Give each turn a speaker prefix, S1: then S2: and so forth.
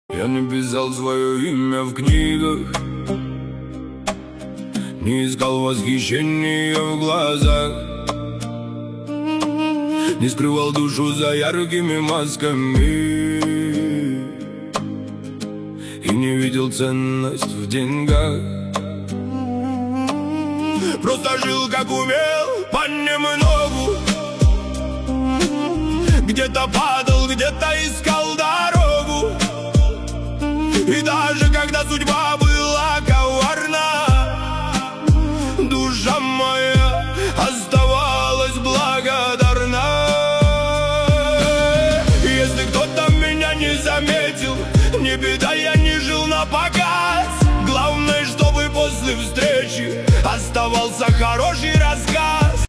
S1: Я не писал свое имя в книгах, не искал восхищения в глазах, не скрывал душу за яркими масками и не видел ценность в деньгах. Просто жил как умел, понемногу, где-то падал, где-то искал дорогу. И даже когда судьба была коварна, душа моя оставалась благодарна. Если кто-то меня не заметил, не беда, я не жил на показ. Главное, чтобы после встречи оставался хороший